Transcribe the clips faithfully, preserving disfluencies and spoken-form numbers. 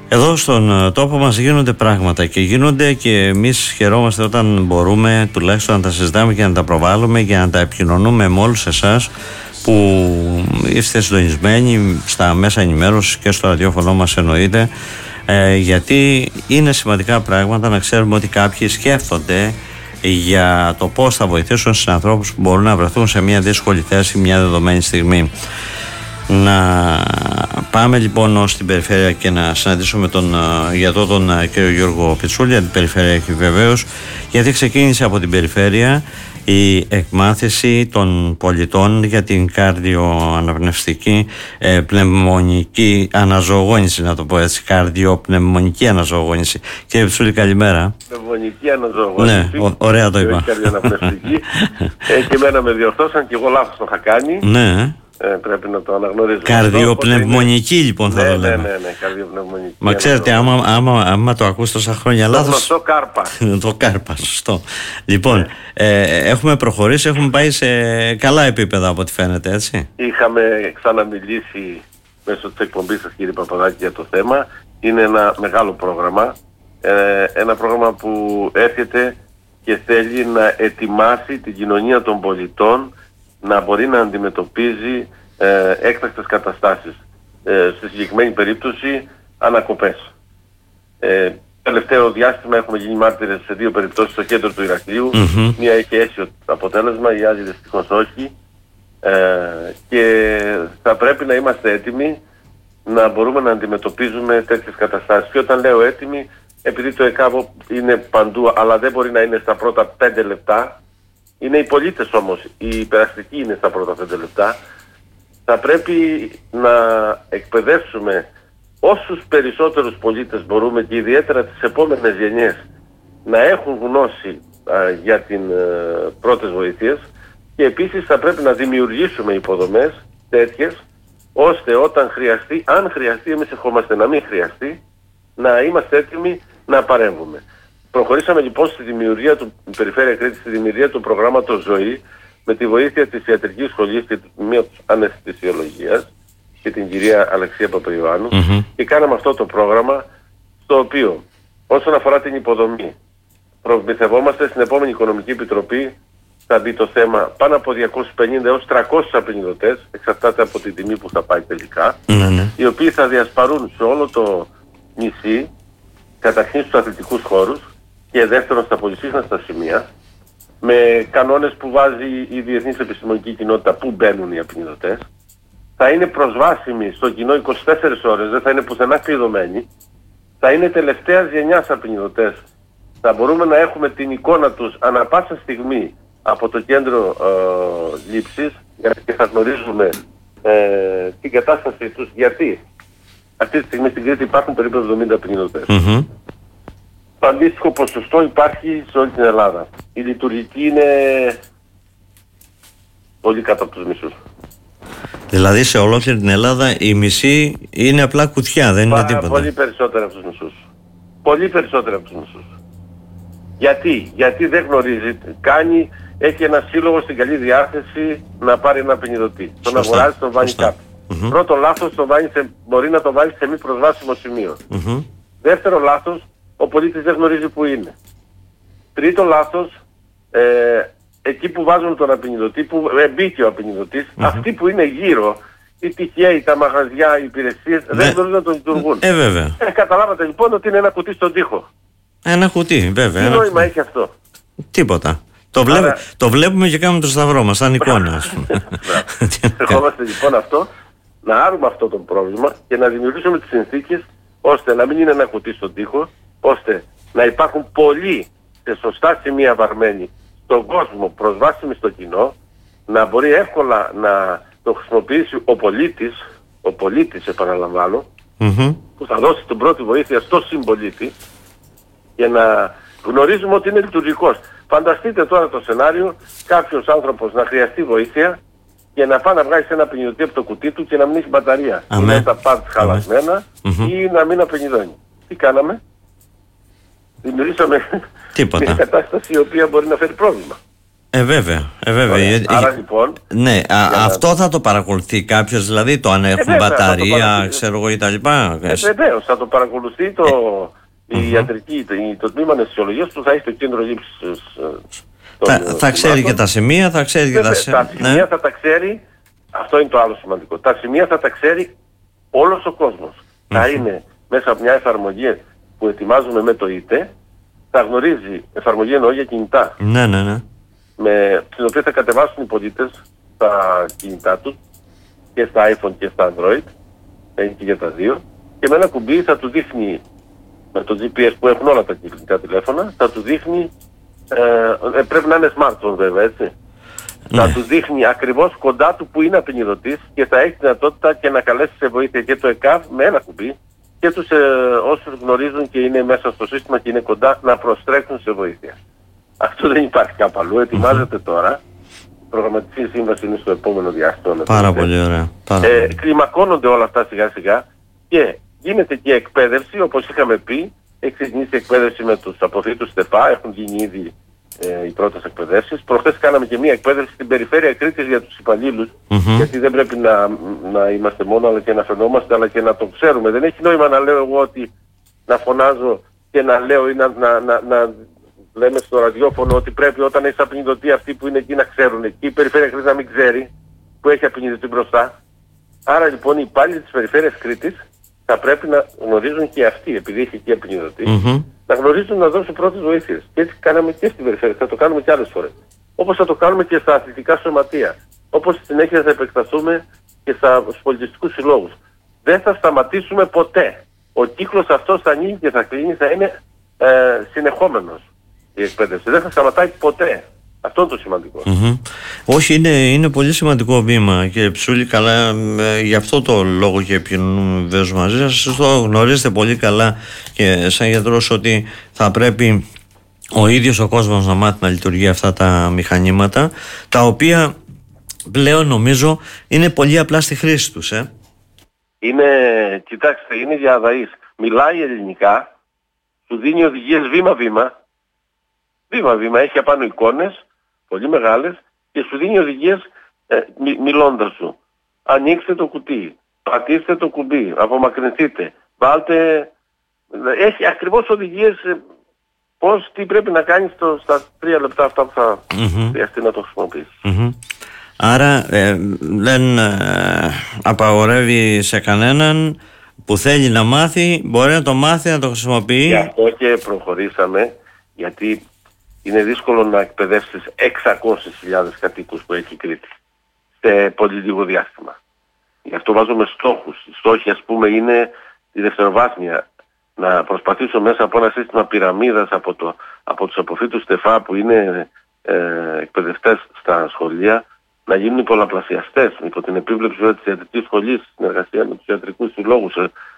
Εδώ στον τόπο μας γίνονται πράγματα και γίνονται και εμείς χαιρόμαστε όταν μπορούμε τουλάχιστον να τα συζητάμε και να τα προβάλλουμε και να τα επικοινωνούμε με όλους εσάς που είστε συντονισμένοι στα μέσα ενημέρωσης και στο ραδιόφωνο μας εννοείται, ε, γιατί είναι σημαντικά πράγματα να ξέρουμε ότι κάποιοι σκέφτονται για το πώς θα βοηθήσουν στους ανθρώπους που μπορούν να βρεθούν σε μια δύσκολη θέση μια δεδομένη στιγμή. Να πάμε λοιπόν στην περιφέρεια και να συναντήσουμε τον γιατρό τον κύριο Γιώργο Πιτσούλη, αντιπεριφερειάρχη βεβαίως, γιατί ξεκίνησε από την περιφέρεια η εκμάθηση των πολιτών για την καρδιοαναπνευστική ε, πνευμονική αναζωογόνηση, να το πω έτσι, καρδιοπνευμονική αναζωογόνηση. Κύριε Πιτσούλη, καλημέρα. Πνευμονική αναζωογόνηση. Ναι, ο, ωραία το είπα. Καρδιοαναπνευστική. ε, και εμένα με διορθώσαν και εγώ λάθος το είχα κάνει. Ναι. Ε, πρέπει να το αναγνωρίζουμε. Καρδιοπνευμονική είναι... λοιπόν θα ναι, το λέμε. Ναι, ναι, ναι, καρδιοπνευμονική. Μα ξέρετε, άμα, άμα, άμα το ακούς τόσα χρόνια το λάθος... γνωστό κάρπα. Το κάρπα, σωστό. Λοιπόν, ναι. ε, έχουμε προχωρήσει, έχουμε πάει σε καλά επίπεδα από ό,τι φαίνεται, έτσι. Είχαμε ξαναμιλήσει μέσω της εκπομπής σας, κύριε Παπαδάκη, για το θέμα. Είναι ένα μεγάλο πρόγραμμα. Ε, ένα πρόγραμμα που έρχεται και θέλει να ετοιμάσει την κοινωνία των πολιτών να μπορεί να αντιμετωπίζει ε, έκτακτες καταστάσεις. Ε, στη συγκεκριμένη περίπτωση ανακοπές. Ε, τελευταίο διάστημα έχουμε γίνει μάρτυρες σε δύο περιπτώσεις στο κέντρο του Ηρακλείου. Mm-hmm. Μία έχει αίσιο αποτέλεσμα, η άλλη δυστυχώς όχι. Ε, και θα πρέπει να είμαστε έτοιμοι να μπορούμε να αντιμετωπίζουμε τέτοιες καταστάσεις. Και όταν λέω έτοιμοι, επειδή το ΕΚΑΒΟ είναι παντού, αλλά δεν μπορεί να είναι στα πρώτα πέντε λεπτά, είναι οι πολίτες όμως, η υπεραστική είναι στα πρώτα πέντε λεπτά, θα πρέπει να εκπαιδεύσουμε όσους περισσότερους πολίτες μπορούμε και ιδιαίτερα τις επόμενες γενιές να έχουν γνώση α, για την α, πρώτες βοήθειες, και επίσης θα πρέπει να δημιουργήσουμε υποδομές τέτοιες ώστε όταν χρειαστεί, αν χρειαστεί, εμείς ευχόμαστε να μην χρειαστεί, να είμαστε έτοιμοι να παρέμβουμε. Προχωρήσαμε λοιπόν στη δημιουργία του Περιφέρεια Κρήτης, στη δημιουργία του προγράμματος Ζωή, με τη βοήθεια της Ιατρικής Σχολής και του Τμήματος Αναισθησιολογίας και την κυρία Αλεξία Παπαϊωάννου, mm-hmm. και κάναμε αυτό το πρόγραμμα, στο οποίο όσον αφορά την υποδομή προμηθευόμαστε στην επόμενη Οικονομική Επιτροπή, θα μπει το θέμα πάνω από διακόσιους πενήντα έως τριακόσιους απεινιδωτές, εξαρτάται από την τιμή που θα πάει τελικά, mm-hmm. οι οποίοι θα διασπαρούν σε όλο το νησί, καταρχήν στους αθλητικούς χώρους και δεύτερον στα πολυσύχναστα σημεία, με κανόνες που βάζει η διεθνής επιστημονική κοινότητα που μπαίνουν οι απεινιδωτές. Θα είναι προσβάσιμοι στο κοινό είκοσι τέσσερις ώρες, δεν θα είναι πουθενά κλειδωμένοι. Θα είναι τελευταίας γενιάς απεινιδωτές. Θα μπορούμε να έχουμε την εικόνα τους ανά πάσα στιγμή από το κέντρο ε, λήψης και θα γνωρίζουμε ε, την κατάστασή τους, γιατί αυτή τη στιγμή στην Κρήτη υπάρχουν περίπου εβδομήντα απεινιδωτές. Mm-hmm. Το αντίστοιχο ποσοστό υπάρχει σε όλη την Ελλάδα. Η λειτουργική είναι πολύ κάτω από τους μισούς. Δηλαδή σε ολόκληρη την Ελλάδα η μισή είναι απλά κουτιά, δεν είναι τίποτα. Πολύ περισσότερα από τους μισούς. Πολύ περισσότερα από τους μισούς. Γιατί, γιατί δεν γνωρίζει, κάνει, έχει ένα σύλλογο στην καλή διάθεση να πάρει ένα απεινιδωτή. Τον αγοράζει, τον βάλει κάπου. Mm-hmm. Πρώτο λάθος, το βάλει σε, μπορεί να το βάλει σε μη προσβάσιμο σημείο. Mm-hmm. Δεύτερο λάθος, ο πολίτης δεν γνωρίζει που είναι. Τρίτο λάθος, ε, εκεί που βάζουν τον απεινιδωτή, που ε, μπήκε ο απεινιδωτής, mm-hmm. αυτοί που είναι γύρω, οι τυχαίοι, τα μαγαζιά, οι υπηρεσίες, ναι. δεν γνωρίζουν να τον λειτουργούν. Ε, βέβαια. Ε, καταλάβατε λοιπόν ότι είναι ένα κουτί στον τοίχο. Ένα κουτί, βέβαια. Τι νόημα έχει αυτό? Τίποτα. Το, βλέπε, Άρα... το βλέπουμε και κάνουμε το σταυρό μας, σαν εικόνα, ας πούμε. Ερχόμαστε λοιπόν αυτό, να άρουμε αυτό το πρόβλημα και να δημιουργήσουμε τις συνθήκες ώστε να μην είναι ένα κουτί στον τοίχο, ώστε να υπάρχουν πολλοί σε σωστά σημεία βαρμένοι στον κόσμο, προσβάσιμοι στο κοινό, να μπορεί εύκολα να το χρησιμοποιήσει ο πολίτης, ο πολίτης επαναλαμβάνω, mm-hmm. που θα δώσει την πρώτη βοήθεια στο συμπολίτη και να γνωρίζουμε ότι είναι λειτουργικός. Φανταστείτε τώρα το σενάριο, κάποιος άνθρωπος να χρειαστεί βοήθεια και να πάει να βγάλει ένα απεινιδωτή από το κουτί του και να μην έχει μπαταρία. Ή να τα πάρει χαλασμένα ή να μην απεινιδώνει. Τι κάναμε? Δημιουργήσαμε μια κατάσταση η οποία μπορεί να φέρει πρόβλημα. Ε, βέβαια. Ε, βέβαια. Ε, Άρα ε, λοιπόν. Ναι, α, να... αυτό θα το παρακολουθεί κάποιος, δηλαδή το αν έχουν ε, βέβαια, μπαταρία, ξέρω εγώ κτλ. Ε, Βεβαίως, θα το παρακολουθεί το, ε, η uh-huh. ιατρική, το, το τμήμα αναισθησιολογίας που θα έχει το κέντρο λήψης. Θα, θα ξέρει και τα σημεία, θα ξέρει και τα σημεία. Τα σημεία ναι. θα τα ξέρει, αυτό είναι το άλλο σημαντικό. Τα σημεία θα τα ξέρει όλος ο κόσμος. Mm-hmm. Θα είναι μέσα από μια εφαρμογή που ετοιμάζουμε με το ΙΤΕ, θα γνωρίζει, εφαρμογή εννοώ για κινητά. Ναι, ναι, ναι. Με, στην οποία θα κατεβάσουν οι πολίτες στα κινητά τους και στα iPhone και στα Android, θα είναι και για τα δύο, και με ένα κουμπί θα του δείχνει, με το τζι πι ες που έχουν όλα τα κινητά τηλέφωνα, θα του δείχνει, ε, πρέπει να είναι smartphone βέβαια, έτσι. Ναι. Θα του δείχνει ακριβώς κοντά του που είναι απεινιδωτής και θα έχει δυνατότητα και να καλέσει σε βοήθεια και το ΕΚΑΒ με ένα κουμπί και τους ε, όσους γνωρίζουν και είναι μέσα στο σύστημα και είναι κοντά να προστρέξουν σε βοήθεια. Αυτό δεν υπάρχει κάπου αλλού, ετοιμάζεται mm-hmm. τώρα. Η προγραμματική σύμβαση είναι στο επόμενο διάστημα. Πάρα πολύ ωραία. Πάρα ε, κλιμακώνονται όλα αυτά σιγά σιγά και γίνεται και εκπαίδευση, όπως είχαμε πει. Έχει ξεκινήσει εκπαίδευση με τους αποθήτους ΤΕΦΑ, έχουν γίνει ήδη ε, οι πρώτες εκπαιδεύσεις. Προχθές κάναμε και μία εκπαίδευση στην περιφέρεια Κρήτης για τους υπαλλήλους, mm-hmm. γιατί δεν πρέπει να, να είμαστε μόνο αλλά και να φαινόμαστε, αλλά και να το ξέρουμε. Δεν έχει νόημα να λέω εγώ ότι να φωνάζω και να λέω ή να, να, να, να λέμε στο ραδιόφωνο ότι πρέπει όταν έχεις απεινιδωτή αυτοί που είναι εκεί να ξέρουν. Και η περιφέρεια Κρήτης να μην ξέρει που έχει απεινιδωτή μπροστά. Άρα λοιπόν οι υπάλληλοι της περιφέρειας Κρήτης θα πρέπει να γνωρίζουν και αυτοί, επειδή έχει εκεί απεινιδωτή, mm-hmm. να γνωρίζουν να δώσουν πρώτες βοήθειες. Και έτσι κάναμε και στην περιφέρεια, θα το κάνουμε και άλλες φορές. Όπως θα το κάνουμε και στα αθλητικά σωματεία. Όπως στη συνέχεια θα επεκταθούμε και στους πολιτιστικούς συλλόγους. Δεν θα σταματήσουμε ποτέ. Ο κύκλος αυτός θα ανοίγει και θα κλείνει, θα είναι ε, συνεχόμενος η εκπαίδευση. Δεν θα σταματάει ποτέ. Αυτό είναι το σημαντικό. Mm-hmm. Όχι, είναι, είναι πολύ σημαντικό βήμα και Ψούλη, καλά, ε, γι' αυτό το λόγο και επικοινωνούμε μαζί σας. Το γνωρίζετε πολύ καλά και σαν γιατρός ότι θα πρέπει ο ίδιος ο κόσμος να μάθει να λειτουργεί αυτά τα μηχανήματα, τα οποία πλέον νομίζω είναι πολύ απλά στη χρήση τους. Ε. Είναι, κοιτάξτε, είναι διαδαής. Μιλάει ελληνικά, σου δίνει οδηγίες βήμα-βήμα, βήμα-βήμα, έχει απάνω εικόνες πολύ μεγάλες και σου δίνει οδηγίες ε, μι, μιλώντας σου. Ανοίξτε το κουτί, πατήστε το κουμπί, απομακρυνθείτε, βάλτε... Έχει ακριβώς οδηγίες ε, πώς, τι πρέπει να κάνεις το, στα τρία λεπτά αυτά που θα mm-hmm. χρειαστεί να το χρησιμοποιήσεις. Mm-hmm. Άρα ε, δεν ε, απαγορεύει σε κανέναν που θέλει να μάθει, μπορεί να το μάθει, να το χρησιμοποιεί. Γι' αυτό και προχωρήσαμε, γιατί είναι δύσκολο να εκπαιδεύσεις εξακόσιες χιλιάδες κατοίκους που έχει η Κρήτη σε πολύ λίγο διάστημα. Γι' αυτό βάζουμε στόχους. Οι στόχοι, ας πούμε, είναι τη δευτεροβάθμια. Να προσπαθήσω μέσα από ένα σύστημα πυραμίδας από, το, από τους αποφύτους ΤΕΦΑ που είναι ε, εκπαιδευτές στα σχολεία να γίνουν οι πολλαπλασιαστές υπό την επίβλεψη της ιατρικής σχολής, συνεργασία με τους ιατρικούς συλλόγους,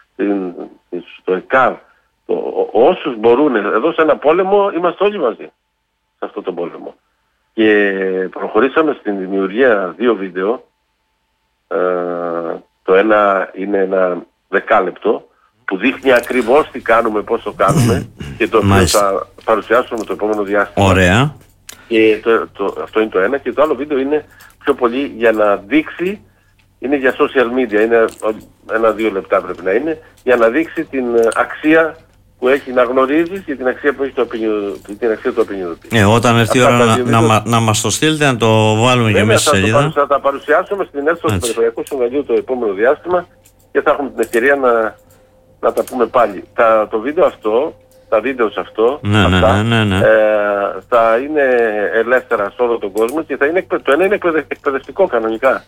στο ΕΚΑΒ. Όσους μπορούν, εδώ σε ένα πόλεμο είμαστε όλοι μαζί σε αυτό το πόλεμο. Και προχωρήσαμε στην δημιουργία δύο βίντεο. Ε, το ένα είναι ένα δεκάλεπτο που δείχνει ακριβώς τι κάνουμε, πώς το κάνουμε και το οποίο θα παρουσιάσουμε το επόμενο διάστημα. Ωραία. Και το, το, αυτό είναι το ένα. Και το άλλο βίντεο είναι πιο πολύ για να δείξει, είναι για social media, είναι ένα-δύο λεπτά πρέπει να είναι, για να δείξει την αξία που έχει να γνωρίζεις και την αξία που έχει το την αξία του απεινιδωτή. Ε, όταν έρθει η ώρα να, να, να, να μας το στείλετε, να το βάλουμε και μέσα στη σελίδα. Θα τα παρουσιάσουμε στην αίθουσα του Περιφερειακού Συμβουλίου το επόμενο διάστημα και θα έχουμε την ευκαιρία να, να τα πούμε πάλι. Τα, το βίντεο αυτό, τα βίντεο σε αυτό, ναι, αυτά, ναι, ναι, ναι. Ε, θα είναι ελεύθερα σε όλο τον κόσμο και θα είναι, το ένα είναι εκπαιδευτικό κανονικά.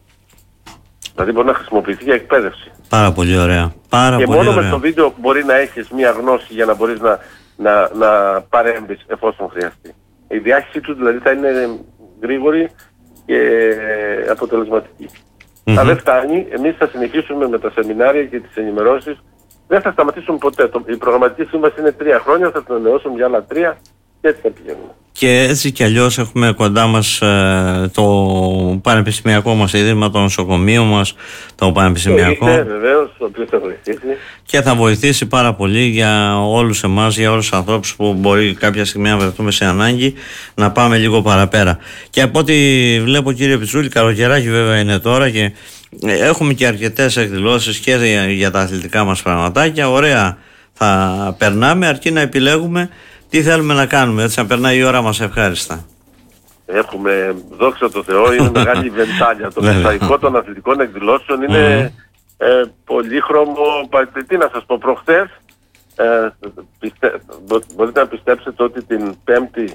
Δηλαδή μπορεί να χρησιμοποιηθεί για εκπαίδευση. Πάρα πολύ ωραία. Πάρα και πολύ μόνο ωραία. με το βίντεο μπορεί να έχεις μια γνώση για να μπορείς να, να, να παρέμβεις εφόσον χρειαστεί. Η διάχυσή του δηλαδή θα είναι γρήγορη και αποτελεσματική. Mm-hmm. Αν δεν φτάνει, εμείς θα συνεχίσουμε με τα σεμινάρια και τις ενημερώσεις. Δεν θα σταματήσουμε ποτέ. Η προγραμματική σύμβαση είναι τρία χρόνια, θα την ανανεώσουμε για άλλα τρία και έτσι θα πηγαίνουμε. Και έτσι κι αλλιώς έχουμε κοντά μας ε, το πανεπιστημιακό μας ίδρυμα, το νοσοκομείο μας, το πανεπιστημιακό. Ναι, βεβαίως, το οποίο θα βοηθήσει. Και θα βοηθήσει πάρα πολύ για όλους εμάς, για όλους τους ανθρώπους που μπορεί κάποια στιγμή να βρεθούμε σε ανάγκη να πάμε λίγο παραπέρα. Και από ό,τι βλέπω, κύριε Πιτσούλη, καλοκαιράκι βέβαια είναι τώρα και έχουμε και αρκετές εκδηλώσεις και για, για τα αθλητικά μας πραγματάκια. Ωραία θα περνάμε, αρκεί να επιλέγουμε τι θέλουμε να κάνουμε, έτσι να περνάει η ώρα μας ευχάριστα. Έχουμε, δόξα τω Θεώ, είναι μεγάλη βεντάλια. Το μοσαϊκό των αθλητικών εκδηλώσεων είναι mm. ε, πολύχρωμο. Τι να σας πω, προχθές ε, πιστε, μπο, μπορείτε να πιστέψετε ότι την Πέμπτη,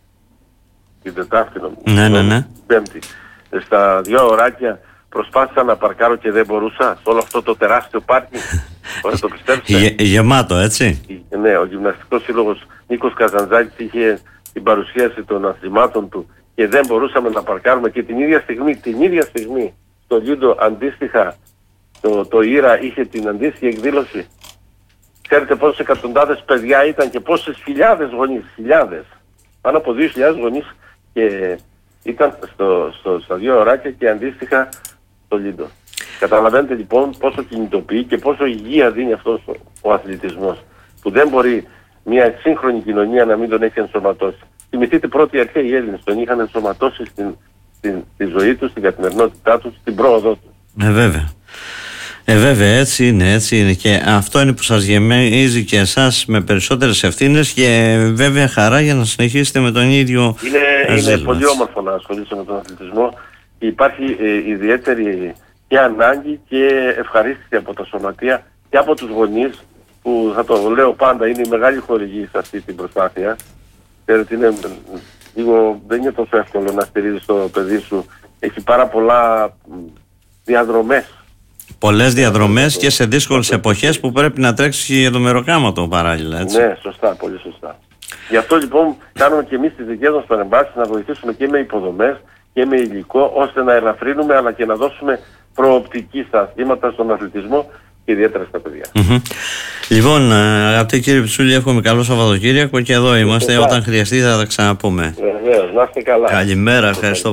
την Τετάρτη νομίζω, ναι, ναι, ναι. Πέμπτη, στα δύο ωράκια προσπάθησα να παρκάρω και δεν μπορούσα σε όλο αυτό το τεράστιο πάρκινγκ. Μπορείτε να το πιστέψετε. Γε, γεμάτο, έτσι. Ναι, ο Γυμναστικός Σύλλογος Νίκος Καζαντζάκης είχε την παρουσίαση των αθλημάτων του και δεν μπορούσαμε να παρκάρουμε, και την ίδια στιγμή, την ίδια στιγμή στο Λίντο αντίστοιχα το, το Ήρα είχε την αντίστοιχη εκδήλωση. Ξέρετε πόσες εκατοντάδες παιδιά ήταν και πόσες χιλιάδες γονείς, χιλιάδες, πάνω από δύο χιλιάδες γονείς, και ήταν στο, στο, στα δύο ωράκια και αντίστοιχα στο Λίντο. Καταλαβαίνετε λοιπόν πόσο κινητοποιεί και πόσο υγεία δίνει αυτός ο, ο αθλητισμός, που δεν μπορεί μια σύγχρονη κοινωνία να μην τον έχει ενσωματώσει. Θυμηθείτε, πρώτοι αρχαίοι Έλληνες τον είχαν ενσωματώσει στην, στην, στη ζωή τους, στην καθημερινότητά τους, στην πρόοδό τους. Ε, βέβαια. Ε, βέβαια, έτσι είναι, έτσι είναι. Και αυτό είναι που σας γεμίζει και εσάς με περισσότερες ευθύνες και βέβαια χαρά για να συνεχίσετε με τον ίδιο. Είναι, είναι πολύ όμορφο να ασχολείσαι με τον αθλητισμό. Υπάρχει ε, ιδιαίτερη και ανάγκη και ευχαρίστηση από τα σωματεία και από τους γονείς, που θα το λέω πάντα είναι η μεγάλη χορηγή σε αυτή την προσπάθεια. Ξέρετε, είναι λίγο, δεν είναι τόσο εύκολο να στηρίζεις το παιδί σου. Έχει πάρα πολλά διαδρομές. Πολλές διαδρομές και σε δύσκολες εποχές που πρέπει να τρέξει και το μεροκάματο παράλληλα, έτσι. Ναι, σωστά, πολύ σωστά. Γι' αυτό λοιπόν κάνουμε και εμείς τις δικές μας παρεμβάσεις, να βοηθήσουμε και με υποδομές και με υλικό, ώστε να ελαφρύνουμε αλλά και να δώσουμε προοπτική στα αθλήματα, στον αθλητισμό και ιδιαίτερα στα παιδιά. Mm-hmm. Λοιπόν, αγαπητέ κύριε Πιτσούλη, εύχομαι καλό Σαββατοκύριακο και εδώ είμαστε. Όταν χρειαστεί θα τα ξαναπούμε. Βεβαίως, να είστε καλά. Καλημέρα, ευχαριστώ.